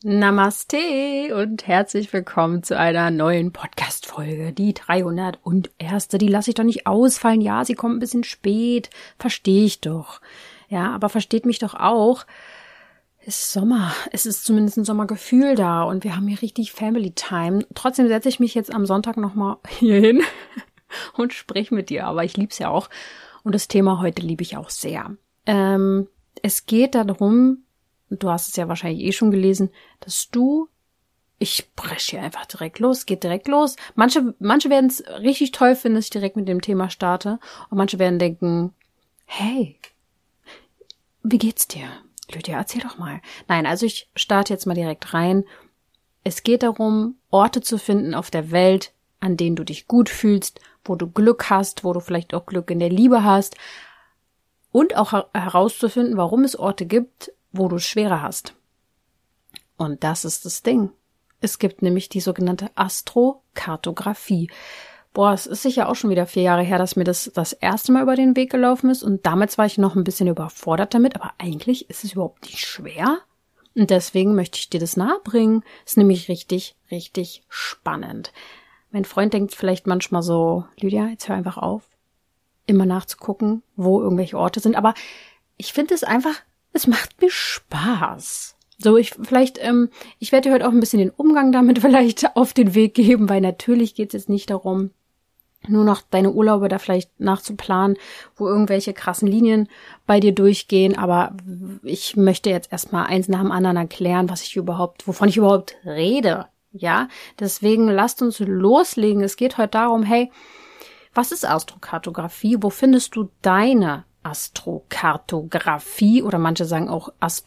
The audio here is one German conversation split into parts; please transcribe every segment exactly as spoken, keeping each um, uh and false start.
Namaste und herzlich willkommen zu einer neuen Podcast-Folge, die dreihunderteins. Die lasse ich doch nicht ausfallen. Ja, sie kommt ein bisschen spät, verstehe ich doch. Ja, aber versteht mich doch auch. Es ist Sommer, es ist zumindest ein Sommergefühl da und wir haben hier richtig Family Time. Trotzdem setze ich mich jetzt am Sonntag nochmal hier hin und spreche mit dir, aber ich liebe es ja auch. Und das Thema heute liebe ich auch sehr. Ähm, es geht darum, du hast es ja wahrscheinlich eh schon gelesen, dass du, ich presche hier einfach direkt los, geht direkt los. Manche, manche werden es richtig toll finden, dass ich direkt mit dem Thema starte. Und manche werden denken, hey, wie geht's dir? Lydia, erzähl doch mal. Nein, also ich starte jetzt mal direkt rein. Es geht darum, Orte zu finden auf der Welt, an denen du dich gut fühlst, wo du Glück hast, wo du vielleicht auch Glück in der Liebe hast. Und auch herauszufinden, warum es Orte gibt, wo du es schwerer hast. Und das ist das Ding. Es gibt nämlich die sogenannte Astrokartografie. Boah, es ist sicher auch schon wieder vier Jahre her, dass mir das das erste Mal über den Weg gelaufen ist. Und damals war ich noch ein bisschen überfordert damit. Aber eigentlich ist es überhaupt nicht schwer. Und deswegen möchte ich dir das nahebringen. Ist nämlich richtig, richtig spannend. Mein Freund denkt vielleicht manchmal so, Lydia, jetzt hör einfach auf, immer nachzugucken, wo irgendwelche Orte sind. Aber ich finde es einfach, es macht mir Spaß. So, ich vielleicht, ähm, ich werde dir heute auch ein bisschen den Umgang damit vielleicht auf den Weg geben, weil natürlich geht es jetzt nicht darum, nur noch deine Urlaube da vielleicht nachzuplanen, wo irgendwelche krassen Linien bei dir durchgehen, aber ich möchte jetzt erstmal eins nach dem anderen erklären, was ich überhaupt, wovon ich überhaupt rede, ja? Deswegen lasst uns loslegen. Es geht heute darum, hey, was ist Astrokartografie? Wo findest du deine Astrokartografie oder manche sagen auch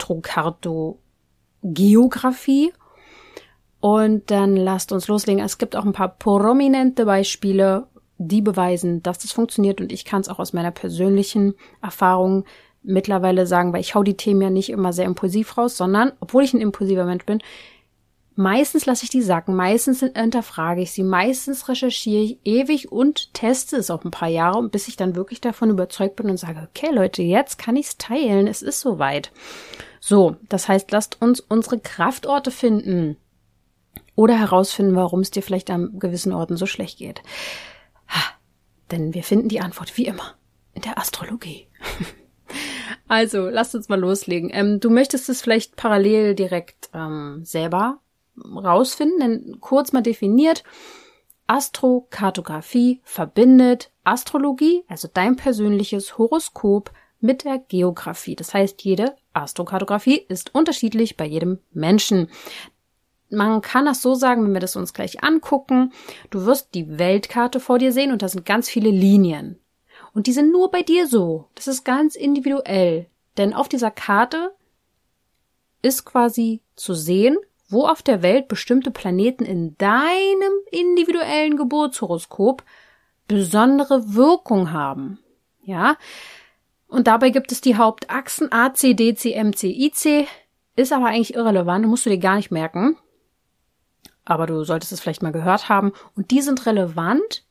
Astrokartogeografie. Und dann lasst uns loslegen. Es gibt auch ein paar prominente Beispiele, die beweisen, dass das funktioniert. Und ich kann es auch aus meiner persönlichen Erfahrung mittlerweile sagen, weil ich hau die Themen ja nicht immer sehr impulsiv raus, sondern, obwohl ich ein impulsiver Mensch bin, meistens lasse ich die sacken, meistens hinterfrage ich sie, meistens recherchiere ich ewig und teste es auch ein paar Jahre, bis ich dann wirklich davon überzeugt bin und sage, okay Leute, jetzt kann ich es teilen, es ist soweit. So, das heißt, lasst uns unsere Kraftorte finden oder herausfinden, warum es dir vielleicht an gewissen Orten so schlecht geht. Ha, denn wir finden die Antwort wie immer in der Astrologie. Also, lasst uns mal loslegen. Ähm, du möchtest es vielleicht parallel direkt ähm, selber rausfinden, denn kurz mal definiert, Astrokartografie verbindet Astrologie, also dein persönliches Horoskop, mit der Geografie. Das heißt, jede Astrokartografie ist unterschiedlich bei jedem Menschen. Man kann das so sagen, wenn wir das uns gleich angucken, du wirst die Weltkarte vor dir sehen und da sind ganz viele Linien. Und die sind nur bei dir so. Das ist ganz individuell. Denn auf dieser Karte ist quasi zu sehen, wo auf der Welt bestimmte Planeten in deinem individuellen Geburtshoroskop besondere Wirkung haben. Ja? Und dabei gibt es die Hauptachsen A, C, D, C, M, C, I, C. Ist aber eigentlich irrelevant, musst du dir gar nicht merken. Aber du solltest es vielleicht mal gehört haben. Und die sind relevant.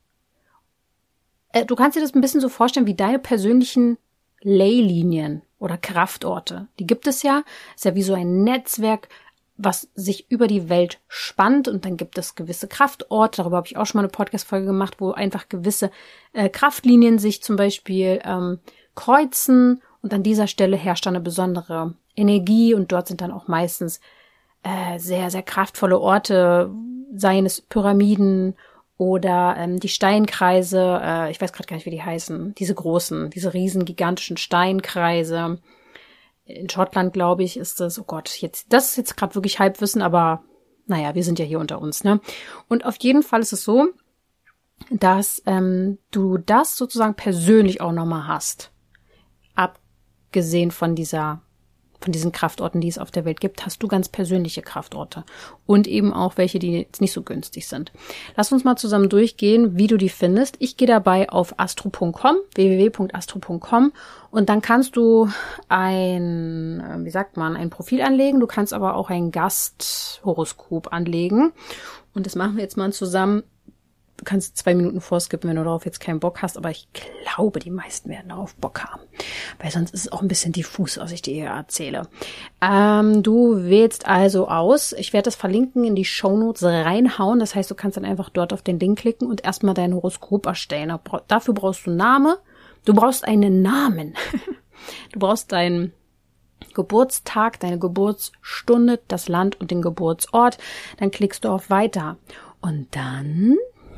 Du kannst dir das ein bisschen so vorstellen wie deine persönlichen Leylinien oder Kraftorte. Die gibt es ja. Ist ja wie so ein Netzwerk, was sich über die Welt spannt, und dann gibt es gewisse Kraftorte, darüber habe ich auch schon mal eine Podcast-Folge gemacht, wo einfach gewisse äh, Kraftlinien sich zum Beispiel ähm, kreuzen und an dieser Stelle herrscht dann eine besondere Energie und dort sind dann auch meistens äh, sehr, sehr kraftvolle Orte, seien es Pyramiden oder ähm, die Steinkreise, äh, ich weiß gerade gar nicht, wie die heißen, diese großen, diese riesen, gigantischen Steinkreise. In Schottland, glaube ich, ist das, oh Gott, jetzt, das ist jetzt gerade wirklich Halbwissen, aber naja, wir sind ja hier unter uns, ne? Und auf jeden Fall ist es so, dass ähm, du das sozusagen persönlich auch nochmal hast. Abgesehen von dieser, von diesen Kraftorten, die es auf der Welt gibt, hast du ganz persönliche Kraftorte. Und eben auch welche, die jetzt nicht so günstig sind. Lass uns mal zusammen durchgehen, wie du die findest. Ich gehe dabei auf astro punkt com, w w w punkt astro punkt com, und dann kannst du ein, wie sagt man, ein Profil anlegen. Du kannst aber auch ein Gasthoroskop anlegen. Und das machen wir jetzt mal zusammen Du kannst zwei Minuten vorskippen, wenn du darauf jetzt keinen Bock hast, aber ich glaube, die meisten werden darauf Bock haben, weil sonst ist es auch ein bisschen diffus, was ich dir hier erzähle. Ähm, du wählst also aus, ich werde das verlinken, in die Shownotes reinhauen, das heißt, du kannst dann einfach dort auf den Link klicken und erstmal dein Horoskop erstellen. Dafür brauchst du einen Namen, du brauchst einen Namen, du brauchst deinen Geburtstag, deine Geburtsstunde, das Land und den Geburtsort, dann klickst du auf Weiter und dann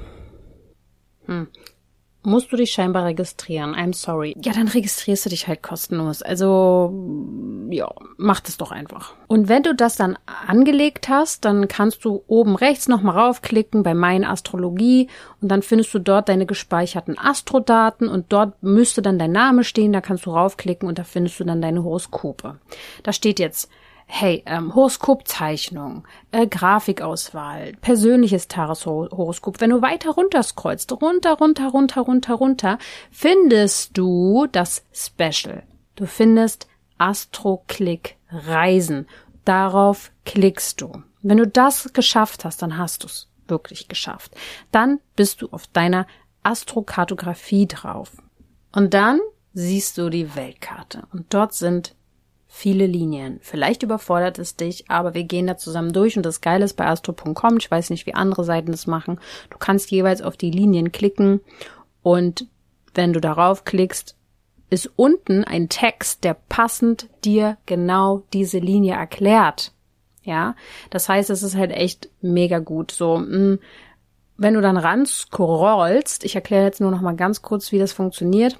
Hm. musst du dich scheinbar registrieren. I'm sorry. Ja, dann registrierst du dich halt kostenlos. Also, ja, mach das doch einfach. Und wenn du das dann angelegt hast, dann kannst du oben rechts nochmal raufklicken bei Meine Astrologie und dann findest du dort deine gespeicherten Astrodaten und dort müsste dann dein Name stehen, da kannst du raufklicken und da findest du dann deine Horoskope. Da steht jetzt Hey, ähm, Horoskopzeichnung, äh, Grafikauswahl, persönliches Tageshoroskop. Wenn du weiter runter scrollst, runter, runter, runter, runter, runter, findest du das Special. Du findest Astro-Click Reisen. Darauf klickst du. Wenn du das geschafft hast, dann hast du es wirklich geschafft. Dann bist du auf deiner Astrokartografie drauf. Und dann siehst du die Weltkarte. Und dort sind viele Linien. Vielleicht überfordert es dich, aber wir gehen da zusammen durch und das Geile ist bei astro punkt com, ich weiß nicht, wie andere Seiten das machen, du kannst jeweils auf die Linien klicken und wenn du darauf klickst, ist unten ein Text, der passend dir genau diese Linie erklärt. Ja, das heißt, es ist halt echt mega gut. So, mh, wenn du dann ran scrollst, ich erkläre jetzt nur noch mal ganz kurz, wie das funktioniert.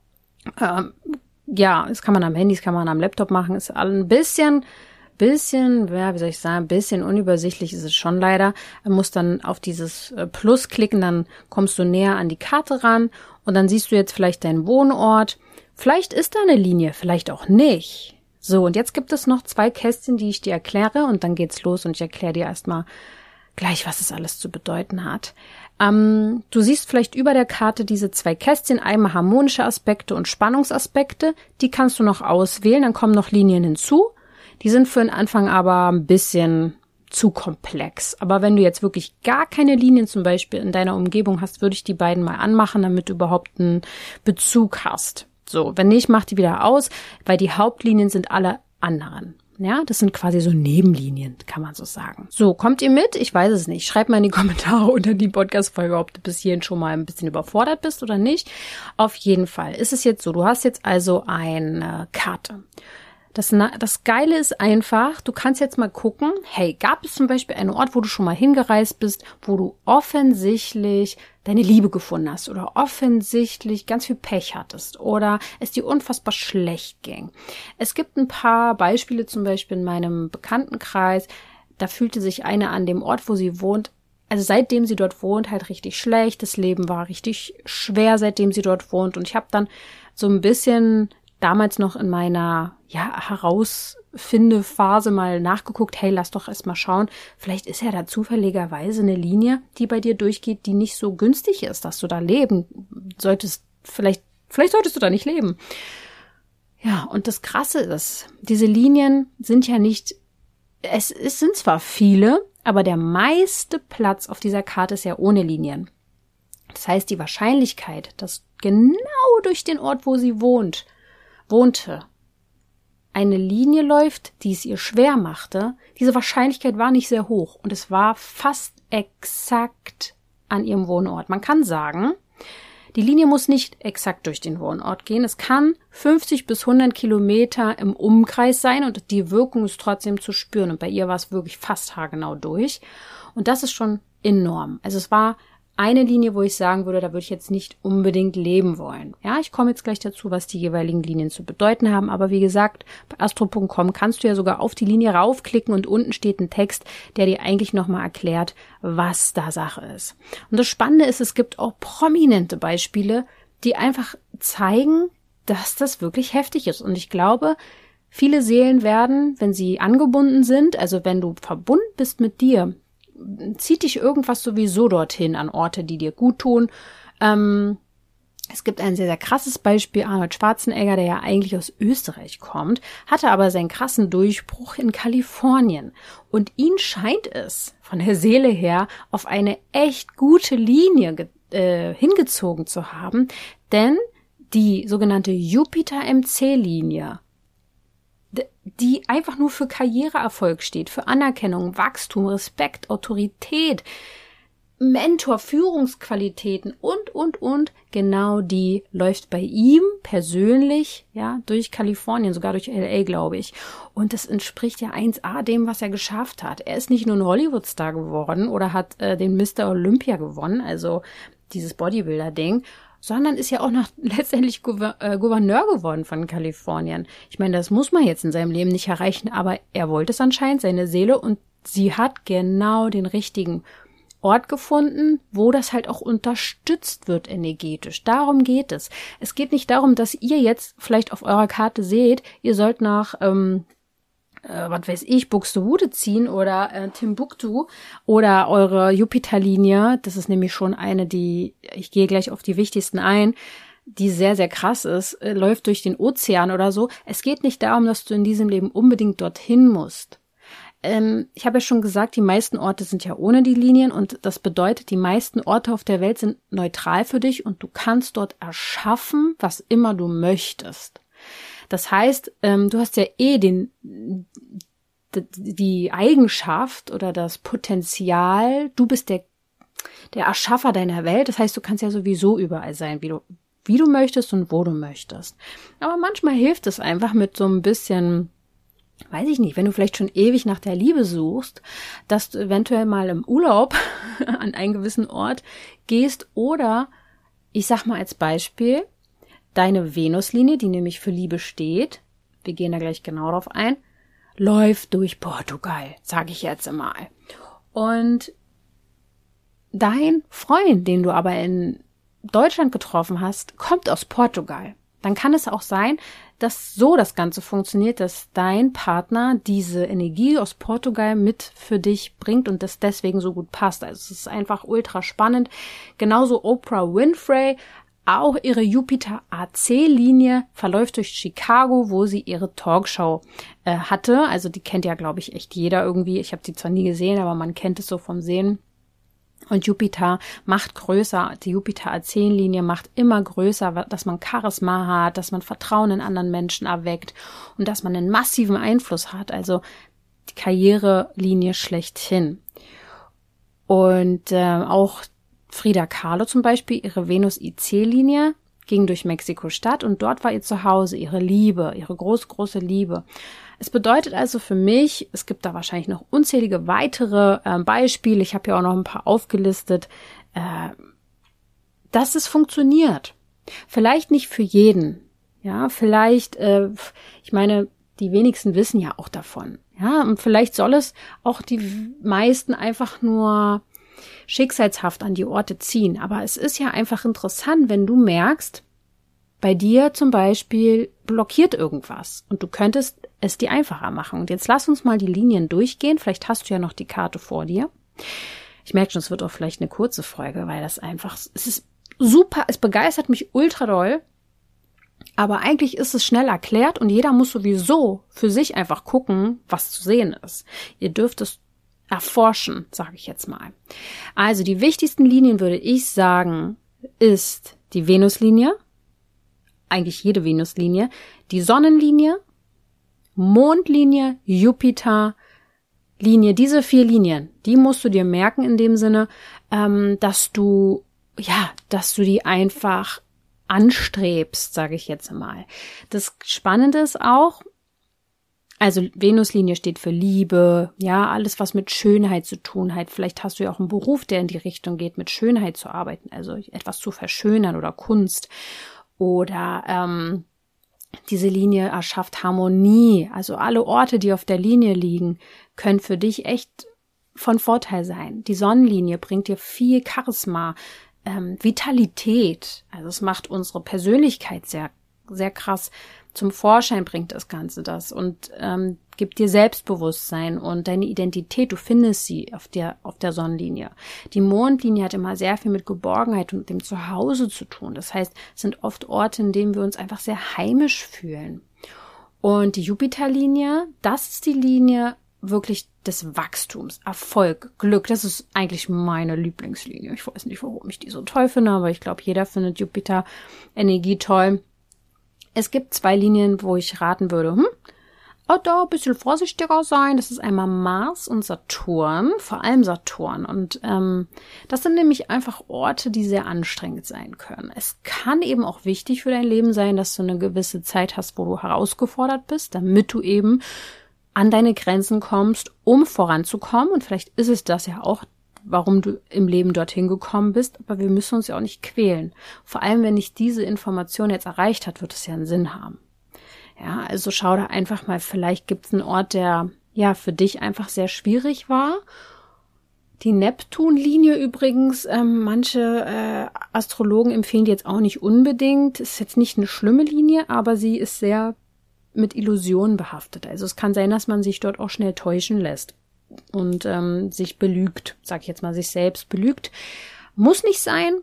Ähm, Ja, das kann man am Handy, das kann man am Laptop machen. Ist ein bisschen, bisschen, ja, wie soll ich sagen, ein bisschen unübersichtlich ist es schon leider. Man muss dann auf dieses Plus klicken, dann kommst du näher an die Karte ran und dann siehst du jetzt vielleicht deinen Wohnort. Vielleicht ist da eine Linie, vielleicht auch nicht. So, und jetzt gibt es noch zwei Kästchen, die ich dir erkläre und dann geht's los und ich erkläre dir erstmal gleich, was es alles zu bedeuten hat. Ähm, du siehst vielleicht über der Karte diese zwei Kästchen, einmal harmonische Aspekte und Spannungsaspekte. Die kannst du noch auswählen, dann kommen noch Linien hinzu. Die sind für den Anfang aber ein bisschen zu komplex. Aber wenn du jetzt wirklich gar keine Linien zum Beispiel in deiner Umgebung hast, würde ich die beiden mal anmachen, damit du überhaupt einen Bezug hast. So, wenn nicht, mach die wieder aus, weil die Hauptlinien sind alle anderen. Ja, das sind quasi so Nebenlinien, kann man so sagen. So, kommt ihr mit? Ich weiß es nicht. Schreibt mal in die Kommentare unter die Podcast-Folge, ob du bis hierhin schon mal ein bisschen überfordert bist oder nicht. Auf jeden Fall ist es jetzt so, du hast jetzt also eine Karte. Das, das Geile ist einfach, du kannst jetzt mal gucken, hey, gab es zum Beispiel einen Ort, wo du schon mal hingereist bist, wo du offensichtlich deine Liebe gefunden hast oder offensichtlich ganz viel Pech hattest oder es dir unfassbar schlecht ging. Es gibt ein paar Beispiele, zum Beispiel in meinem Bekanntenkreis, da fühlte sich eine an dem Ort, wo sie wohnt, also seitdem sie dort wohnt, halt richtig schlecht. Das Leben war richtig schwer, seitdem sie dort wohnt. Und ich habe dann so ein bisschen damals noch in meiner ja Herausfindephase mal nachgeguckt, hey, lass doch erst mal schauen, vielleicht ist ja da zufälligerweise eine Linie, die bei dir durchgeht, die nicht so günstig ist, dass du da leben solltest. Vielleicht, vielleicht solltest du da nicht leben. Ja, und das Krasse ist, diese Linien sind ja nicht, es, es sind zwar viele, aber der meiste Platz auf dieser Karte ist ja ohne Linien. Das heißt, die Wahrscheinlichkeit, dass genau durch den Ort, wo sie wohnt, wohnte, eine Linie läuft, die es ihr schwer machte, diese Wahrscheinlichkeit war nicht sehr hoch und es war fast exakt an ihrem Wohnort. Man kann sagen, die Linie muss nicht exakt durch den Wohnort gehen. Es kann fünfzig bis hundert Kilometer im Umkreis sein und die Wirkung ist trotzdem zu spüren. Und bei ihr war es wirklich fast haargenau durch. Und das ist schon enorm. Also es war eine Linie, wo ich sagen würde, da würde ich jetzt nicht unbedingt leben wollen. Ja, ich komme jetzt gleich dazu, was die jeweiligen Linien zu bedeuten haben. Aber wie gesagt, bei astro punkt com kannst du ja sogar auf die Linie raufklicken und unten steht ein Text, der dir eigentlich nochmal erklärt, was da Sache ist. Und das Spannende ist, es gibt auch prominente Beispiele, die einfach zeigen, dass das wirklich heftig ist. Und ich glaube, viele Seelen werden, wenn sie angebunden sind, also wenn du verbunden bist mit dir, zieht dich irgendwas sowieso dorthin an Orte, die dir gut tun. Ähm, Es gibt ein sehr, sehr krasses Beispiel, Arnold Schwarzenegger, der ja eigentlich aus Österreich kommt, hatte aber seinen krassen Durchbruch in Kalifornien. Und ihn scheint es von der Seele her auf eine echt gute Linie äh, hingezogen zu haben, denn die sogenannte Jupiter-M C-Linie, die einfach nur für Karriereerfolg steht, für Anerkennung, Wachstum, Respekt, Autorität, Mentor, Führungsqualitäten und, und, und, genau die läuft bei ihm persönlich, ja, durch Kalifornien, sogar durch L A, glaube ich. Und das entspricht ja eins a dem, was er geschafft hat. Er ist nicht nur ein Hollywood-Star geworden oder hat äh, den Mister Olympia gewonnen, also dieses Bodybuilder-Ding, sondern ist ja auch noch letztendlich Gouver- äh, Gouverneur geworden von Kalifornien. Ich meine, das muss man jetzt in seinem Leben nicht erreichen, aber er wollte es anscheinend, seine Seele, und sie hat genau den richtigen Ort gefunden, wo das halt auch unterstützt wird energetisch. Darum geht es. Es geht nicht darum, dass ihr jetzt vielleicht auf eurer Karte seht, ihr sollt nach, ähm, äh, was weiß ich, Buxtehude ziehen oder äh, Timbuktu oder eure Jupiterlinie. Das ist nämlich schon eine, die, ich gehe gleich auf die wichtigsten ein, die sehr, sehr krass ist, äh, läuft durch den Ozean oder so. Es geht nicht darum, dass du in diesem Leben unbedingt dorthin musst. Ähm, ich habe ja schon gesagt, die meisten Orte sind ja ohne die Linien und das bedeutet, die meisten Orte auf der Welt sind neutral für dich und du kannst dort erschaffen, was immer du möchtest. Das heißt, ähm, du hast ja eh den, die, die Eigenschaft oder das Potenzial, du bist der, der Erschaffer deiner Welt, das heißt, du kannst ja sowieso überall sein, wie du, wie du möchtest und wo du möchtest. Aber manchmal hilft es einfach mit so ein bisschen, weiß ich nicht, wenn du vielleicht schon ewig nach der Liebe suchst, dass du eventuell mal im Urlaub an einen gewissen Ort gehst oder, ich sag mal als Beispiel, deine Venuslinie, die nämlich für Liebe steht, wir gehen da gleich genau drauf ein, läuft durch Portugal, sage ich jetzt mal. Und dein Freund, den du aber in Deutschland getroffen hast, kommt aus Portugal. Dann kann es auch sein, dass so das Ganze funktioniert, dass dein Partner diese Energie aus Portugal mit für dich bringt und das deswegen so gut passt. Also es ist einfach ultra spannend. Genauso Oprah Winfrey, auch ihre Jupiter-A C-Linie verläuft durch Chicago, wo sie ihre Talkshow äh, hatte. Also die kennt ja, glaube ich, echt jeder irgendwie. Ich habe sie zwar nie gesehen, aber man kennt es so vom Sehen. Und Jupiter macht größer, die Jupiter-A zehn-Linie macht immer größer, dass man Charisma hat, dass man Vertrauen in anderen Menschen erweckt und dass man einen massiven Einfluss hat, also die Karrierelinie schlechthin. Und äh, auch Frida Kahlo zum Beispiel, ihre Venus-I C-Linie ging durch Mexiko-Stadt und dort war ihr Zuhause, ihre Liebe, ihre große, große Liebe. Es bedeutet also für mich, es gibt da wahrscheinlich noch unzählige weitere äh, Beispiele, ich habe ja auch noch ein paar aufgelistet, äh, dass es funktioniert. Vielleicht nicht für jeden, ja, vielleicht, äh, ich meine, die wenigsten wissen ja auch davon, ja, und vielleicht soll es auch die meisten einfach nur schicksalshaft an die Orte ziehen, aber es ist ja einfach interessant, wenn du merkst, bei dir zum Beispiel blockiert irgendwas und du könntest es dir einfacher machen. Und jetzt lass uns mal die Linien durchgehen. Vielleicht hast du ja noch die Karte vor dir. Ich merke schon, es wird auch vielleicht eine kurze Folge, weil das einfach, es ist super, es begeistert mich ultra doll. Aber eigentlich ist es schnell erklärt und jeder muss sowieso für sich einfach gucken, was zu sehen ist. Ihr dürft es erforschen, sage ich jetzt mal. Also die wichtigsten Linien, würde ich sagen, ist die Venuslinie, eigentlich jede Venuslinie, die Sonnenlinie, Mondlinie, Jupiterlinie, diese vier Linien, die musst du dir merken in dem Sinne, ähm, dass du, ja, dass du die einfach anstrebst, sage ich jetzt mal. Das Spannende ist auch, also Venuslinie steht für Liebe, ja, alles was mit Schönheit zu tun hat. Vielleicht hast du ja auch einen Beruf, der in die Richtung geht, mit Schönheit zu arbeiten, also etwas zu verschönern oder Kunst. Oder ähm, diese Linie erschafft Harmonie. Also alle Orte, die auf der Linie liegen, können für dich echt von Vorteil sein. Die Sonnenlinie bringt dir viel Charisma, ähm, Vitalität. Also es macht unsere Persönlichkeit sehr, sehr krass zum Vorschein bringt das Ganze das und ähm, gibt dir Selbstbewusstsein und deine Identität, du findest sie auf der, auf der Sonnenlinie. Die Mondlinie hat immer sehr viel mit Geborgenheit und dem Zuhause zu tun. Das heißt, es sind oft Orte, in denen wir uns einfach sehr heimisch fühlen. Und die Jupiterlinie, das ist die Linie wirklich des Wachstums, Erfolg, Glück. Das ist eigentlich meine Lieblingslinie. Ich weiß nicht, warum ich die so toll finde, aber ich glaube, jeder findet Jupiter-Energie toll. Es gibt zwei Linien, wo ich raten würde, hm, auch da ein bisschen vorsichtiger sein. Das ist einmal Mars und Saturn, vor allem Saturn. Und ähm, das sind nämlich einfach Orte, die sehr anstrengend sein können. Es kann eben auch wichtig für dein Leben sein, dass du eine gewisse Zeit hast, wo du herausgefordert bist, damit du eben an deine Grenzen kommst, um voranzukommen. Und vielleicht ist es das ja auch, warum du im Leben dorthin gekommen bist. Aber wir müssen uns ja auch nicht quälen. Vor allem, wenn dich diese Information jetzt erreicht hat, wird es ja einen Sinn haben. Ja, also schau da einfach mal, vielleicht gibt es einen Ort, der ja für dich einfach sehr schwierig war. Die Neptunlinie übrigens, ähm, manche äh, Astrologen empfehlen die jetzt auch nicht unbedingt. Ist jetzt nicht eine schlimme Linie, aber sie ist sehr mit Illusionen behaftet. Also es kann sein, dass man sich dort auch schnell täuschen lässt und ähm, sich belügt, sag ich jetzt mal, sich selbst belügt. Muss nicht sein.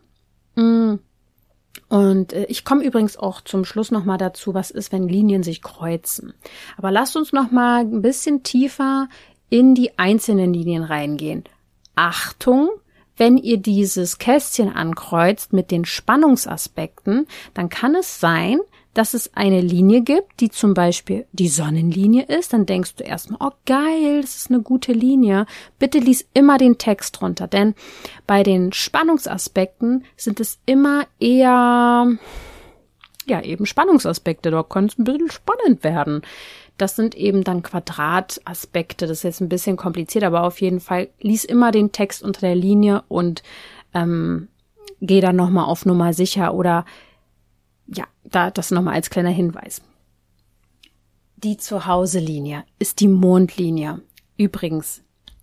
Und äh, ich komme übrigens auch zum Schluss nochmal dazu, was ist, wenn Linien sich kreuzen. Aber lasst uns nochmal ein bisschen tiefer in die einzelnen Linien reingehen. Achtung! Wenn ihr dieses Kästchen ankreuzt mit den Spannungsaspekten, dann kann es sein, dass es eine Linie gibt, die zum Beispiel die Sonnenlinie ist. Dann denkst du erstmal, oh geil, das ist eine gute Linie. Bitte lies immer den Text runter, denn bei den Spannungsaspekten sind es immer eher, ja eben Spannungsaspekte. Da kann es ein bisschen spannend werden. Das sind eben dann Quadrataspekte. Das ist jetzt ein bisschen kompliziert, aber auf jeden Fall lies immer den Text unter der Linie und ähm, geh dann nochmal auf Nummer sicher oder ja, da das nochmal als kleiner Hinweis. Die Zuhause-Linie ist die Mondlinie. Übrigens,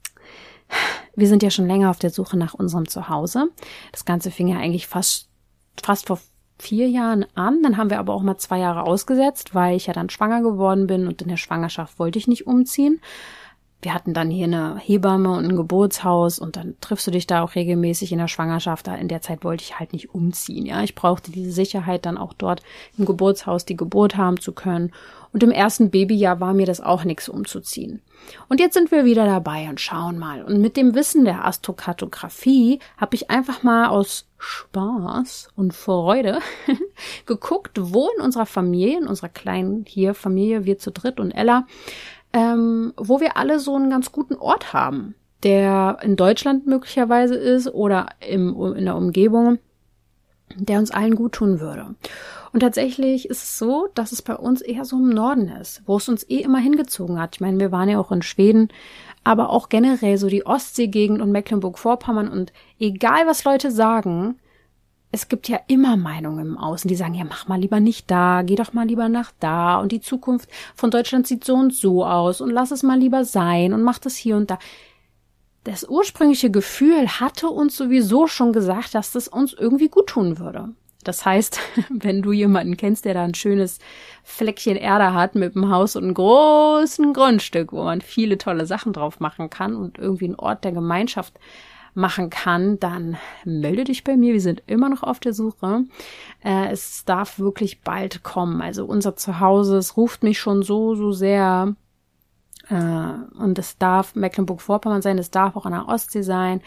wir sind ja schon länger auf der Suche nach unserem Zuhause. Das Ganze fing ja eigentlich fast, fast vor vier Jahren an. Dann haben wir aber auch mal zwei Jahre ausgesetzt, weil ich ja dann schwanger geworden bin und in der Schwangerschaft wollte ich nicht umziehen. Wir hatten dann hier eine Hebamme und ein Geburtshaus und dann triffst du dich da auch regelmäßig in der Schwangerschaft. In der Zeit wollte ich halt nicht umziehen. Ja, ich brauchte diese Sicherheit, dann auch dort im Geburtshaus die Geburt haben zu können. Und im ersten Babyjahr war mir das auch nichts umzuziehen. Und jetzt sind wir wieder dabei und schauen mal. Und mit dem Wissen der Astrokartografie habe ich einfach mal aus Spaß und Freude geguckt, wo in unserer Familie, in unserer kleinen hier Familie, wir zu dritt und Ella, ähm, wo wir alle so einen ganz guten Ort haben, der in Deutschland möglicherweise ist oder im, in der Umgebung, der uns allen gut tun würde. Und tatsächlich ist es so, dass es bei uns eher so im Norden ist, wo es uns eh immer hingezogen hat. Ich meine, wir waren ja auch in Schweden, aber auch generell so die Ostseegegend und Mecklenburg-Vorpommern. Und egal, was Leute sagen, es gibt ja immer Meinungen im Außen, die sagen, ja, mach mal lieber nicht da, geh doch mal lieber nach da und die Zukunft von Deutschland sieht so und so aus und lass es mal lieber sein und mach das hier und da. Das ursprüngliche Gefühl hatte uns sowieso schon gesagt, dass das uns irgendwie gut tun würde. Das heißt, wenn du jemanden kennst, der da ein schönes Fleckchen Erde hat mit einem Haus und einem großen Grundstück, wo man viele tolle Sachen drauf machen kann und irgendwie einen Ort der Gemeinschaft machen kann, dann melde dich bei mir. Wir sind immer noch auf der Suche. Äh, es darf wirklich bald kommen. Also unser Zuhause, es ruft mich schon so, so sehr. Äh, und es darf Mecklenburg-Vorpommern sein, es darf auch an der Ostsee sein.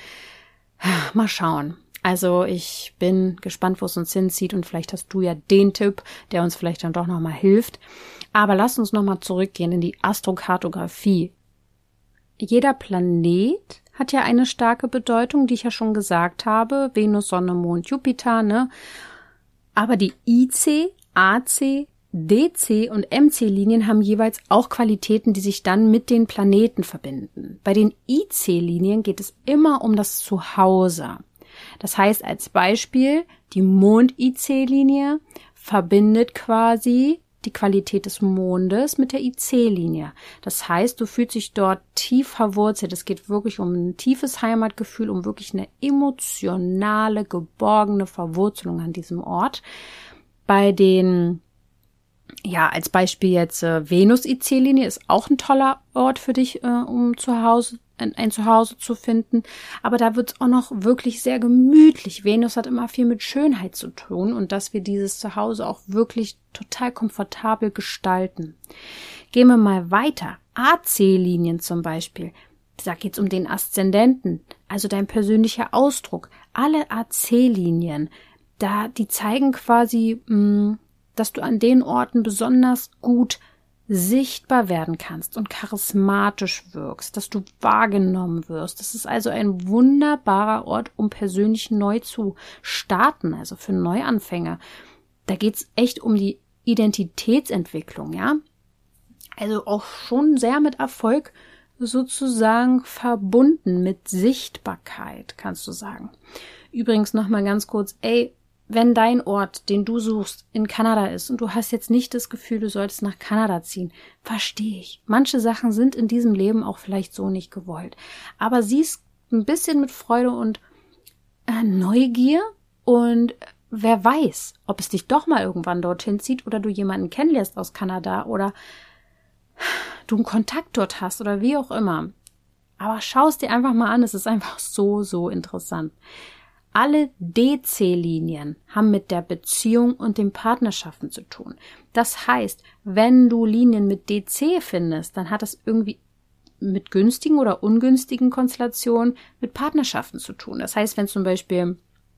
Mal schauen. Also ich bin gespannt, wo es uns hinzieht und vielleicht hast du ja den Tipp, der uns vielleicht dann doch nochmal hilft. Aber lass uns nochmal zurückgehen in die Astrokartografie. Jeder Planet hat ja eine starke Bedeutung, die ich ja schon gesagt habe. Venus, Sonne, Mond, Jupiter, ne? Aber die I C, A C, D C und M C-Linien haben jeweils auch Qualitäten, die sich dann mit den Planeten verbinden. Bei den I C-Linien geht es immer um das Zuhause. Das heißt als Beispiel, die Mond-I C-Linie verbindet quasi die Qualität des Mondes mit der I C-Linie. Das heißt, du fühlst dich dort tief verwurzelt. Es geht wirklich um ein tiefes Heimatgefühl, um wirklich eine emotionale, geborgene Verwurzelung an diesem Ort. Bei den Ja, als Beispiel jetzt äh, Venus-I C-Linie ist auch ein toller Ort für dich, äh, um zu Hause, ein, ein Zuhause zu finden. Aber da wird es auch noch wirklich sehr gemütlich. Venus hat immer viel mit Schönheit zu tun und dass wir dieses Zuhause auch wirklich total komfortabel gestalten. Gehen wir mal weiter. A C-Linien zum Beispiel. Da geht es um den Aszendenten, also dein persönlicher Ausdruck. Alle A C-Linien, da die zeigen quasi, mh, dass du an den Orten besonders gut sichtbar werden kannst und charismatisch wirkst, dass du wahrgenommen wirst. Das ist also ein wunderbarer Ort, um persönlich neu zu starten, also für Neuanfänger. Da geht's echt um die Identitätsentwicklung, ja. Also auch schon sehr mit Erfolg sozusagen verbunden, mit Sichtbarkeit, kannst du sagen. Übrigens nochmal ganz kurz, ey, wenn dein Ort, den du suchst, in Kanada ist und du hast jetzt nicht das Gefühl, du solltest nach Kanada ziehen, verstehe ich. Manche Sachen sind in diesem Leben auch vielleicht so nicht gewollt. Aber sieh's ein bisschen mit Freude und äh, Neugier und wer weiß, ob es dich doch mal irgendwann dorthin zieht oder du jemanden kennenlernst aus Kanada oder du einen Kontakt dort hast oder wie auch immer. Aber schau es dir einfach mal an, es ist einfach so, so interessant. Alle D C-Linien haben mit der Beziehung und den Partnerschaften zu tun. Das heißt, wenn du Linien mit D C findest, dann hat das irgendwie mit günstigen oder ungünstigen Konstellationen mit Partnerschaften zu tun. Das heißt, wenn zum Beispiel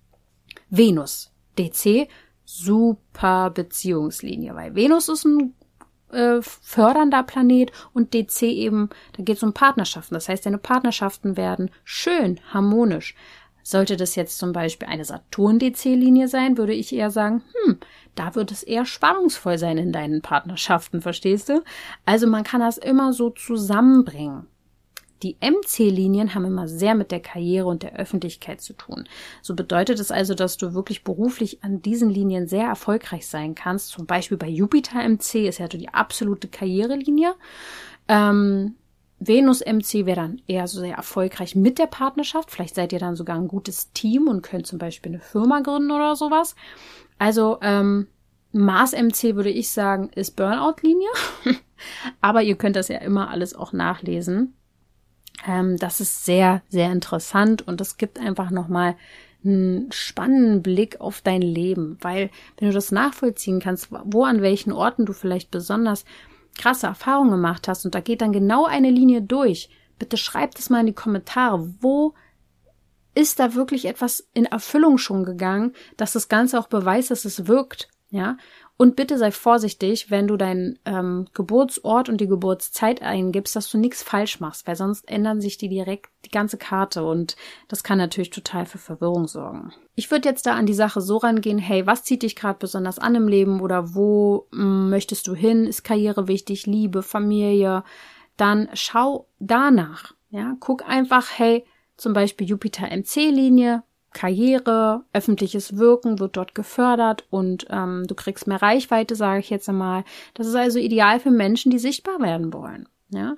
Venus, D C, super Beziehungslinie, weil Venus ist ein äh, fördernder Planet und D C eben, da geht es um Partnerschaften. Das heißt, deine Partnerschaften werden schön, harmonisch. Sollte das jetzt zum Beispiel eine Saturn-D C-Linie sein, würde ich eher sagen, hm, da wird es eher spannungsvoll sein in deinen Partnerschaften, verstehst du? Also man kann das immer so zusammenbringen. Die M C-Linien haben immer sehr mit der Karriere und der Öffentlichkeit zu tun. So bedeutet es also, dass du wirklich beruflich an diesen Linien sehr erfolgreich sein kannst. Zum Beispiel bei Jupiter M C ist ja die absolute Karrierelinie. Ähm, Venus M C wäre dann eher so sehr erfolgreich mit der Partnerschaft. Vielleicht seid ihr dann sogar ein gutes Team und könnt zum Beispiel eine Firma gründen oder sowas. Also ähm, Mars M C würde ich sagen, ist Burnout-Linie. Aber ihr könnt das ja immer alles auch nachlesen. Ähm, das ist sehr, sehr interessant und das gibt einfach nochmal einen spannenden Blick auf dein Leben. Weil wenn du das nachvollziehen kannst, wo an welchen Orten du vielleicht besonders krasse Erfahrungen gemacht hast und da geht dann genau eine Linie durch. Bitte schreib das mal in die Kommentare. Wo ist da wirklich etwas in Erfüllung schon gegangen, dass das Ganze auch beweist, dass es wirkt, ja? Und bitte sei vorsichtig, wenn du deinen ähm, Geburtsort und die Geburtszeit eingibst, dass du nichts falsch machst, weil sonst ändern sich die direkt die ganze Karte und das kann natürlich total für Verwirrung sorgen. Ich würde jetzt da an die Sache so rangehen, hey, was zieht dich gerade besonders an im Leben oder wo mh, möchtest du hin? Ist Karriere wichtig, Liebe, Familie? Dann schau danach, ja, guck einfach, hey, zum Beispiel Jupiter M C-Linie, Karriere, öffentliches Wirken wird dort gefördert und ähm, du kriegst mehr Reichweite, sage ich jetzt einmal. Das ist also ideal für Menschen, die sichtbar werden wollen. Ja?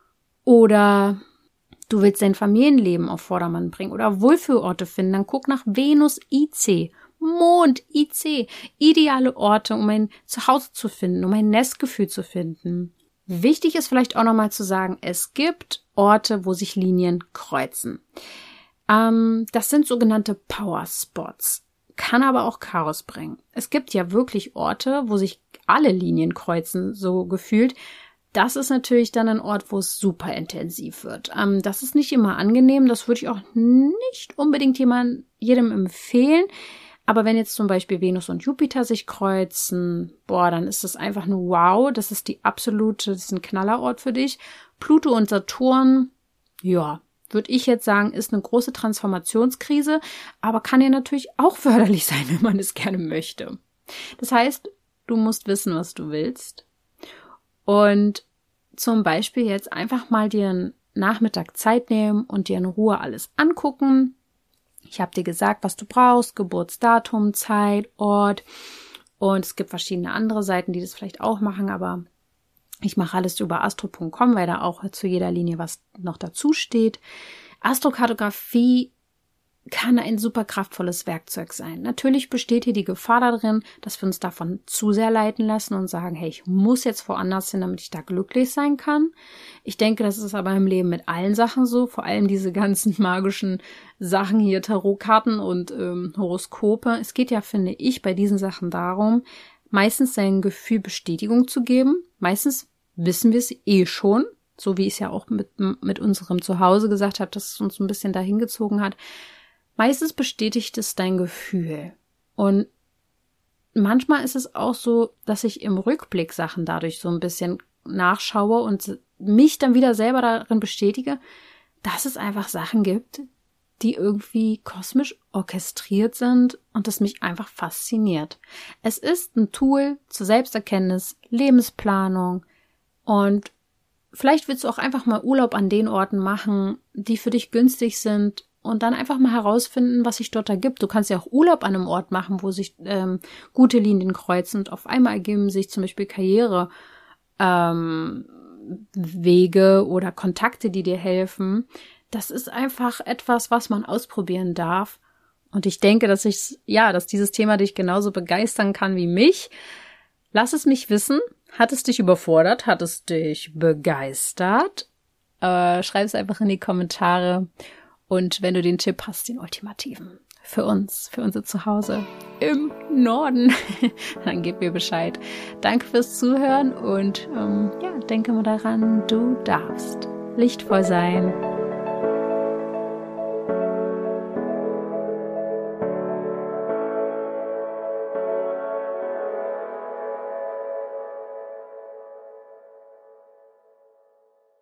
Oder du willst dein Familienleben auf Vordermann bringen oder Wohlfühlorte finden, dann guck nach Venus I C, Mond I C, ideale Orte, um ein Zuhause zu finden, um ein Nestgefühl zu finden. Wichtig ist vielleicht auch nochmal zu sagen, es gibt Orte, wo sich Linien kreuzen. Ähm, das sind sogenannte Power Spots, kann aber auch Chaos bringen. Es gibt ja wirklich Orte, wo sich alle Linien kreuzen, so gefühlt. Das ist natürlich dann ein Ort, wo es super intensiv wird. Ähm, das ist nicht immer angenehm, das würde ich auch nicht unbedingt jemand, jedem empfehlen. Aber wenn jetzt zum Beispiel Venus und Jupiter sich kreuzen, boah, dann ist das einfach nur wow, das ist die absolute, das ist ein Knallerort für dich. Pluto und Saturn, ja, würde ich jetzt sagen, ist eine große Transformationskrise, aber kann ja natürlich auch förderlich sein, wenn man es gerne möchte. Das heißt, du musst wissen, was du willst und zum Beispiel jetzt einfach mal dir einen Nachmittag Zeit nehmen und dir in Ruhe alles angucken. Ich habe dir gesagt, was du brauchst, Geburtsdatum, Zeit, Ort und es gibt verschiedene andere Seiten, die das vielleicht auch machen, aber ich mache alles über astro punkt com, weil da auch zu jeder Linie was noch dazu steht. Astrokartografie kann ein super kraftvolles Werkzeug sein. Natürlich besteht hier die Gefahr darin, dass wir uns davon zu sehr leiten lassen und sagen, hey, ich muss jetzt woanders hin, damit ich da glücklich sein kann. Ich denke, das ist aber im Leben mit allen Sachen so, vor allem diese ganzen magischen Sachen hier, Tarotkarten und ähm, Horoskope. Es geht ja, finde ich, bei diesen Sachen darum, meistens sein Gefühl Bestätigung zu geben. Meistens wissen wir es eh schon, so wie ich es ja auch mit, mit unserem Zuhause gesagt habe, dass es uns ein bisschen dahin gezogen hat. Meistens bestätigt es dein Gefühl. Und manchmal ist es auch so, dass ich im Rückblick Sachen dadurch so ein bisschen nachschaue und mich dann wieder selber darin bestätige, dass es einfach Sachen gibt, die irgendwie kosmisch orchestriert sind und das mich einfach fasziniert. Es ist ein Tool zur Selbsterkenntnis, Lebensplanung und vielleicht willst du auch einfach mal Urlaub an den Orten machen, die für dich günstig sind und dann einfach mal herausfinden, was sich dort ergibt. Du kannst ja auch Urlaub an einem Ort machen, wo sich ähm, gute Linien kreuzen und auf einmal ergeben sich zum Beispiel Karriere ähm, Wege oder Kontakte, die dir helfen. Das ist einfach etwas, was man ausprobieren darf. Und ich denke, dass ich, ja, dass dieses Thema dich genauso begeistern kann wie mich. Lass es mich wissen. Hat es dich überfordert? Hat es dich begeistert? Äh, schreib es einfach in die Kommentare. Und wenn du den Tipp hast, den ultimativen, für uns, für unser Zuhause im Norden, dann gib mir Bescheid. Danke fürs Zuhören und ähm, ja, denke mal daran, du darfst lichtvoll sein.